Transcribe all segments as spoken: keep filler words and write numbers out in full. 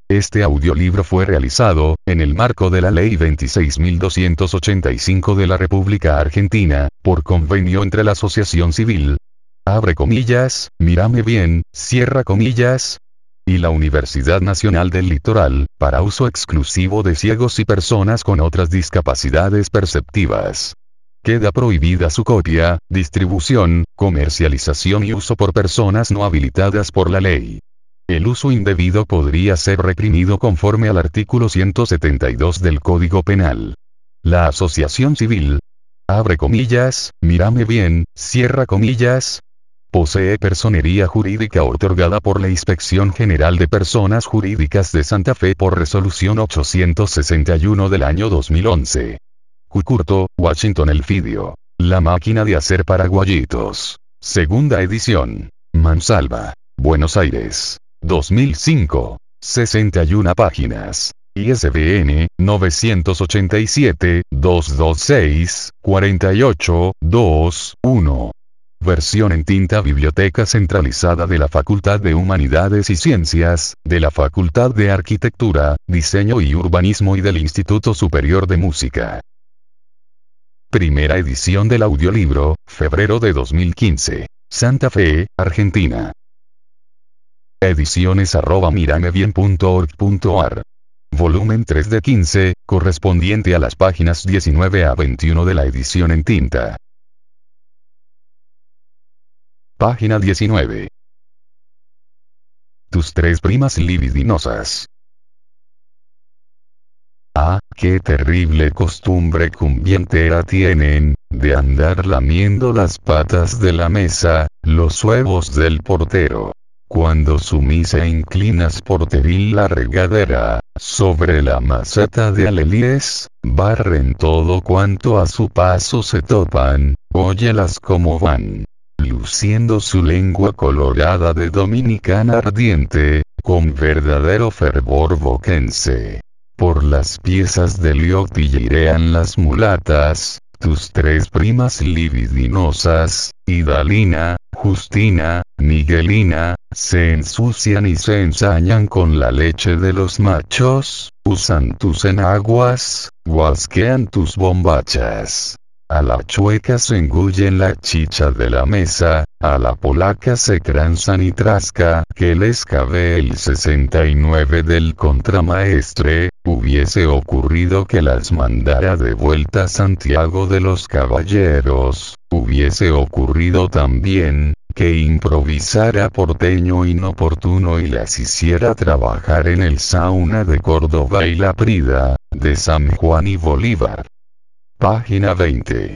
Este audiolibro fue realizado, en el marco de la Ley veintiséis mil doscientos ochenta y cinco de la República Argentina, por convenio entre la Asociación Civil, abre comillas, Mírame Bien, cierra comillas, y la Universidad Nacional del Litoral, para uso exclusivo de ciegos y personas con otras discapacidades perceptivas. Queda prohibida su copia, distribución, comercialización y uso por personas no habilitadas por la ley. El uso indebido podría ser reprimido conforme al artículo ciento setenta y dos del Código Penal. La Asociación Civil, abre comillas, Mírame Bien, cierra comillas, posee personería jurídica otorgada por la Inspección General de Personas Jurídicas de Santa Fe por resolución ochocientos sesenta y uno del año dos mil once. Cucurto, Washington Elfidio. La máquina de hacer paraguayitos. Segunda edición. Mansalva, Buenos Aires. dos mil cinco. sesenta y una páginas. I S B N, novecientos ochenta y siete, doscientos veintiséis, cuarenta y ocho, dos, uno. Versión en tinta. Biblioteca Centralizada de la Facultad de Humanidades y Ciencias, de la Facultad de Arquitectura, Diseño y Urbanismo y del Instituto Superior de Música. Primera edición del audiolibro, febrero de dos mil quince. Santa Fe, Argentina. Ediciones arroba miramebien punto org punto ar. Volumen tres de quince, correspondiente a las páginas diecinueve a veintiuno de la edición en tinta. Página diecinueve. Tus tres primas libidinosas. Ah, qué terrible costumbre cumbientera tienen, de andar lamiendo las patas de la mesa, los huevos del portero. Cuando sumisa inclinas porteril la regadera, sobre la maceta de alelíes, barren todo cuanto a su paso se topan, óyelas como van, luciendo su lengua colorada de dominicana ardiente, con verdadero fervor boquense. Por las piezas de liot girean las mulatas, tus tres primas libidinosas, Idalina, Justina, Miguelina, se ensucian y se ensañan con la leche de los machos, usan tus enaguas, guasquean tus bombachas. A la chueca se engullen la chicha de la mesa, a la polaca se tranzan y trasca, que les cabe el sesenta y nueve del contramaestre, hubiese ocurrido que las mandara de vuelta Santiago de los Caballeros, hubiese ocurrido también, que improvisara porteño inoportuno y las hiciera trabajar en el sauna de Córdoba y la Prida, de San Juan y Bolívar. Página veinte.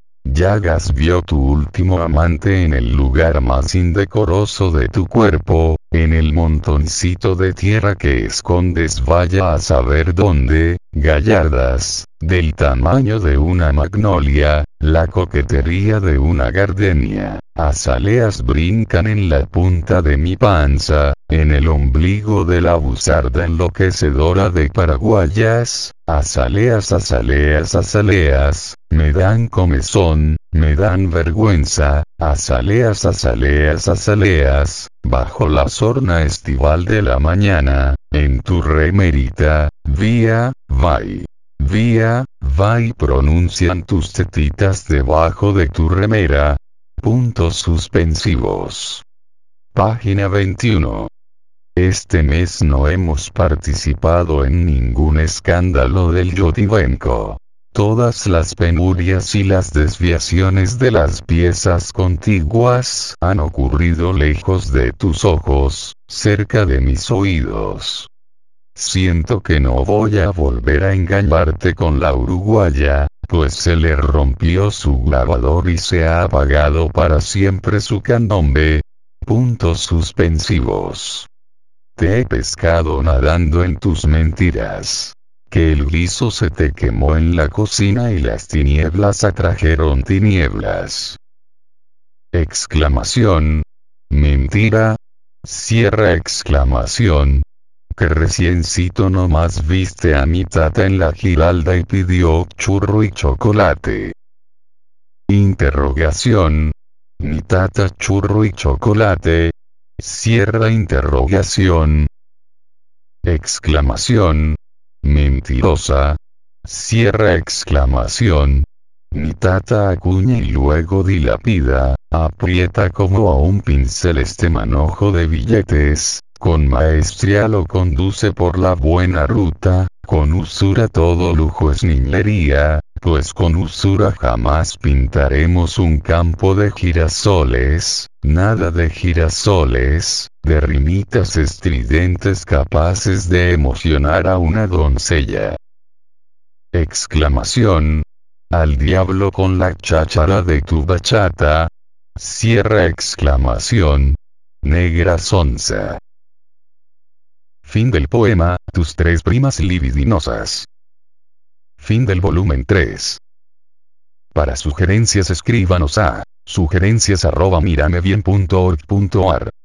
Llagas vio tu último amante en el lugar más indecoroso de tu cuerpo, en el montoncito de tierra que escondes vaya a saber dónde, gallardas, del tamaño de una magnolia, la coquetería de una gardenia, azaleas brincan en la punta de mi panza, en el ombligo de la buzarda enloquecedora de paraguayas, azaleas azaleas azaleas, me dan comezón, me dan vergüenza, azaleas azaleas azaleas, bajo la sorna estival de la mañana, en tu remerita, vía, vai. Vía, vai pronuncian tus tetitas debajo de tu remera. Puntos suspensivos. Página veintiuno. Este mes no hemos participado en ningún escándalo del Yotibenco. Todas las penurias y las desviaciones de las piezas contiguas han ocurrido lejos de tus ojos, cerca de mis oídos. Siento que no voy a volver a engañarte con la uruguaya, pues se le rompió su grabador y se ha apagado para siempre su candombe. Puntos suspensivos. Te he pescado nadando en tus mentiras. Que el guiso se te quemó en la cocina y las tinieblas atrajeron tinieblas. Exclamación. Mentira. Cierra exclamación. Que reciencito nomás viste a mi tata en la Giralda y pidió churro y chocolate. Interrogación. Mi tata churro y chocolate. Cierra interrogación. exclamación. Mentirosa. Cierra exclamación. Mi tata acuña y luego dilapida, aprieta como a un pincel este manojo de billetes, con maestría lo conduce por la buena ruta, con usura todo lujo es niñería, pues con usura jamás pintaremos un campo de girasoles, nada de girasoles, de rimitas estridentes capaces de emocionar a una doncella. Exclamación. Al diablo con la cháchara de tu bachata. Cierra exclamación. Negra sonza. Fin del poema, tus tres primas libidinosas. Fin del volumen tres. Para sugerencias escríbanos a sugerencias arroba miramebien punto org punto ar.